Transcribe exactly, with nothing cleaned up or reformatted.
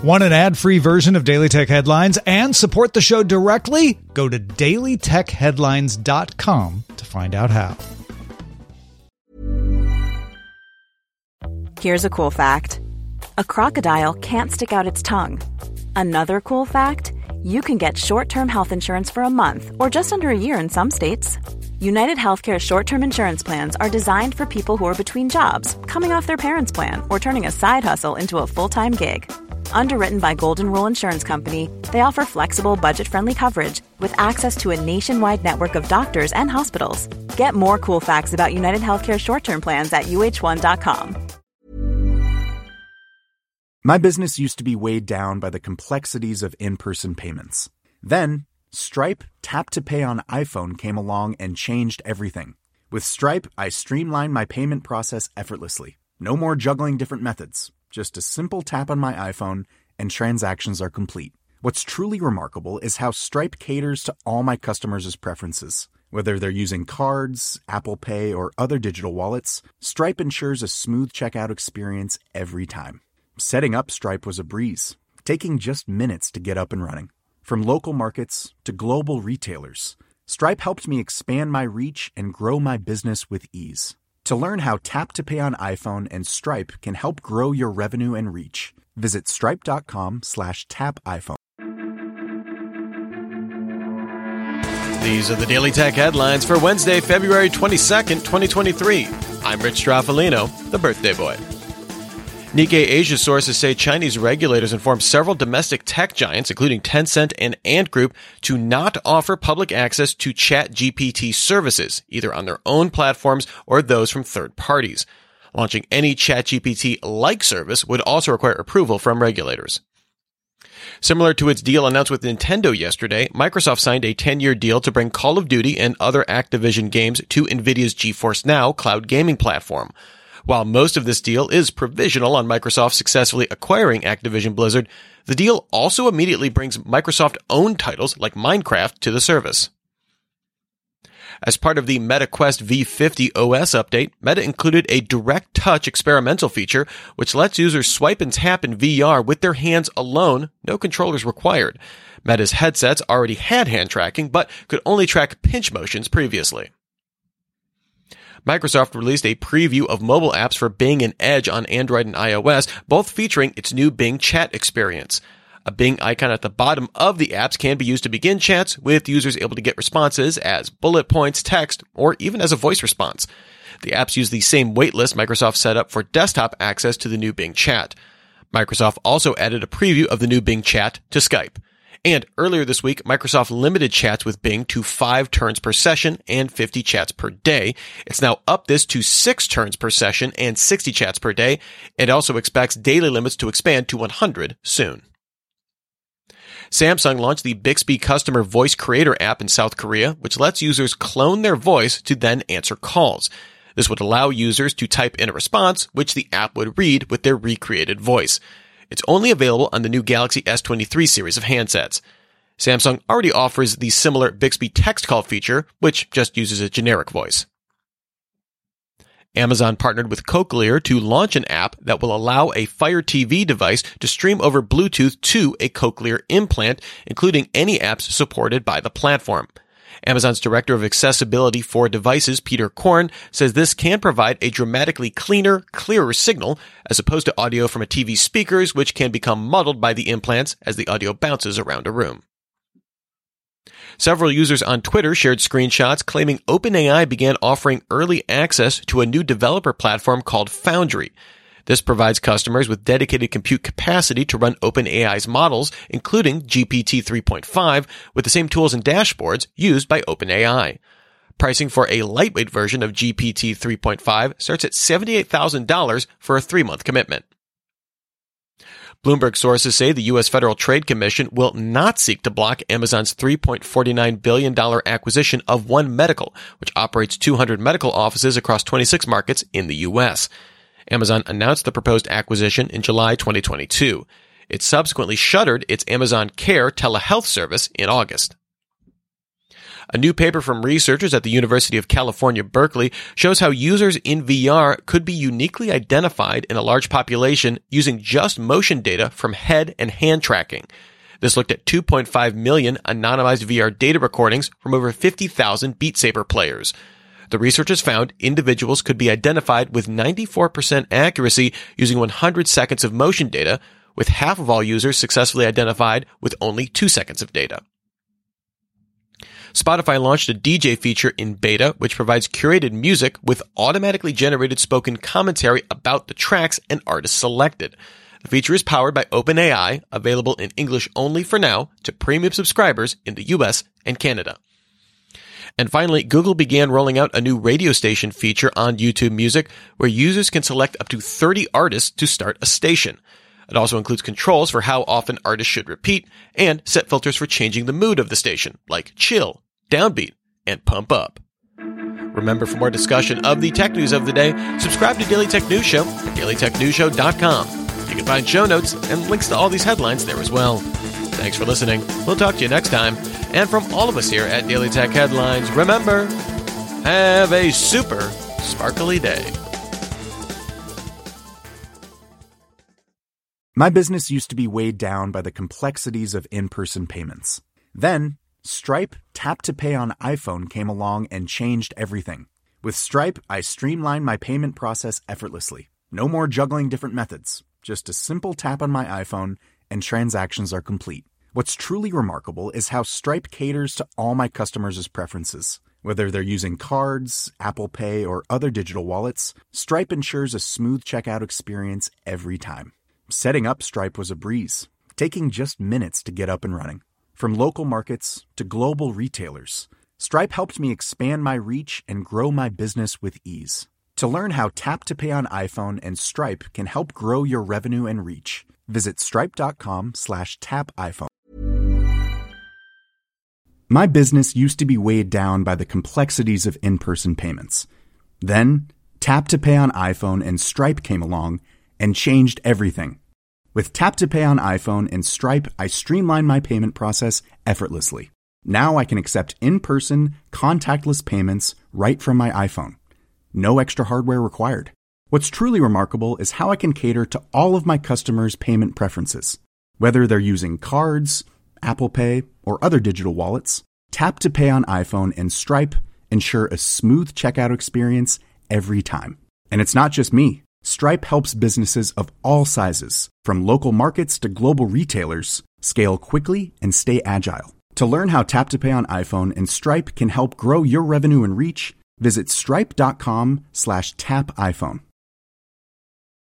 Want an ad-free version of Daily Tech Headlines and support the show directly? Go to daily tech headlines dot com to find out how. Here's a cool fact. A crocodile can't stick out its tongue. Another cool fact, you can get short-term health insurance for a month or just under a year in some states. United Healthcare short-term insurance plans are designed for people who are between jobs, coming off their parents' plan, or turning a side hustle into a full-time gig. Underwritten by Golden Rule Insurance Company, they offer flexible, budget-friendly coverage with access to a nationwide network of doctors and hospitals. Get more cool facts about United Healthcare short-term plans at U H one dot com. My business used to be weighed down by the complexities of in-person payments. Then, Stripe Tap to Pay on iPhone came along and changed everything. With Stripe, I streamlined my payment process effortlessly. No more juggling different methods. Just a simple tap on my iPhone and transactions are complete. What's truly remarkable is how Stripe caters to all my customers' preferences. Whether they're using cards, Apple Pay, or other digital wallets, Stripe ensures a smooth checkout experience every time. Setting up Stripe was a breeze, taking just minutes to get up and running. From local markets to global retailers, Stripe helped me expand my reach and grow my business with ease. To learn how Tap to Pay on iPhone and Stripe can help grow your revenue and reach, visit stripe.com slash tap iPhone. These are the Daily Tech Headlines for Wednesday, February twenty-second, twenty twenty-three. I'm Rich Straffolino, the birthday boy. Nikkei Asia sources say Chinese regulators informed several domestic tech giants, including Tencent and Ant Group, to not offer public access to ChatGPT services, either on their own platforms or those from third parties. Launching any ChatGPT-like service would also require approval from regulators. Similar to its deal announced with Nintendo yesterday, Microsoft signed a ten-year deal to bring Call of Duty and other Activision games to NVIDIA's GeForce Now cloud gaming platform. While most of this deal is provisional on Microsoft successfully acquiring Activision Blizzard, the deal also immediately brings Microsoft-owned titles like Minecraft to the service. As part of the Meta Quest V fifty O S update, Meta included a direct touch experimental feature which lets users swipe and tap in V R with their hands alone, no controllers required. Meta's headsets already had hand tracking, but could only track pinch motions previously. Microsoft released a preview of mobile apps for Bing and Edge on Android and iOS, both featuring its new Bing chat experience. A Bing icon at the bottom of the apps can be used to begin chats, with users able to get responses as bullet points, text, or even as a voice response. The apps use the same waitlist Microsoft set up for desktop access to the new Bing chat. Microsoft also added a preview of the new Bing chat to Skype. And earlier this week, Microsoft limited chats with Bing to five turns per session and fifty chats per day. It's now upped this to six turns per session and sixty chats per day. It also expects daily limits to expand to one hundred soon. Samsung launched the Bixby Customer Voice Creator app in South Korea, which lets users clone their voice to then answer calls. This would allow users to type in a response, which the app would read with their recreated voice. It's only available on the new Galaxy S twenty-three series of handsets. Samsung already offers the similar Bixby text call feature, which just uses a generic voice. Amazon partnered with Cochlear to launch an app that will allow a Fire T V device to stream over Bluetooth to a Cochlear implant, including any apps supported by the platform. Amazon's Director of Accessibility for Devices, Peter Korn, says this can provide a dramatically cleaner, clearer signal, as opposed to audio from a T V speakers, which can become muddled by the implants as the audio bounces around a room. Several users on Twitter shared screenshots claiming OpenAI began offering early access to a new developer platform called Foundry. This provides customers with dedicated compute capacity to run OpenAI's models, including G P T three point five, with the same tools and dashboards used by OpenAI. Pricing for a lightweight version of G P T three point five starts at seventy-eight thousand dollars for a three-month commitment. Bloomberg sources say the U S Federal Trade Commission will not seek to block Amazon's three point four nine billion dollars acquisition of One Medical, which operates two hundred medical offices across twenty-six markets in the U S. Amazon announced the proposed acquisition in July twenty twenty-two. It subsequently shuttered its Amazon Care telehealth service in August. A new paper from researchers at the University of California, Berkeley, shows how users in V R could be uniquely identified in a large population using just motion data from head and hand tracking. This looked at two point five million anonymized V R data recordings from over fifty thousand Beat Saber players. The researchers found individuals could be identified with ninety-four percent accuracy using one hundred seconds of motion data, with half of all users successfully identified with only two seconds of data. Spotify launched a D J feature in beta, which provides curated music with automatically generated spoken commentary about the tracks and artists selected. The feature is powered by OpenAI, available in English only for now to premium subscribers in the U S and Canada. And finally, Google began rolling out a new radio station feature on YouTube Music where users can select up to thirty artists to start a station. It also includes controls for how often artists should repeat and set filters for changing the mood of the station, like chill, downbeat, and pump up. Remember, for more discussion of the tech news of the day, subscribe to Daily Tech News Show at daily tech news show dot com. You can find show notes and links to all these headlines there as well. Thanks for listening. We'll talk to you next time. And from all of us here at Daily Tech Headlines, remember, have a super sparkly day. My business used to be weighed down by the complexities of in-person payments. Then, Stripe Tap to Pay on iPhone came along and changed everything. With Stripe, I streamlined my payment process effortlessly. No more juggling different methods. Just a simple tap on my iPhone and transactions are complete. What's truly remarkable is how Stripe caters to all my customers' preferences. Whether they're using cards, Apple Pay, or other digital wallets, Stripe ensures a smooth checkout experience every time. Setting up Stripe was a breeze, taking just minutes to get up and running. From local markets to global retailers, Stripe helped me expand my reach and grow my business with ease. To learn how Tap to Pay on iPhone and Stripe can help grow your revenue and reach, visit stripe.com slash tap iPhone. My business used to be weighed down by the complexities of in-person payments. Then, Tap to Pay on iPhone and Stripe came along and changed everything. With Tap to Pay on iPhone and Stripe, I streamlined my payment process effortlessly. Now I can accept in-person, contactless payments right from my iPhone. No extra hardware required. What's truly remarkable is how I can cater to all of my customers' payment preferences. Whether they're using cards, Apple Pay, or other digital wallets, Tap to Pay on iPhone and Stripe ensure a smooth checkout experience every time. And it's not just me. Stripe helps businesses of all sizes, from local markets to global retailers, scale quickly and stay agile. To learn how Tap to Pay on iPhone and Stripe can help grow your revenue and reach, visit stripe.com slash tap iPhone.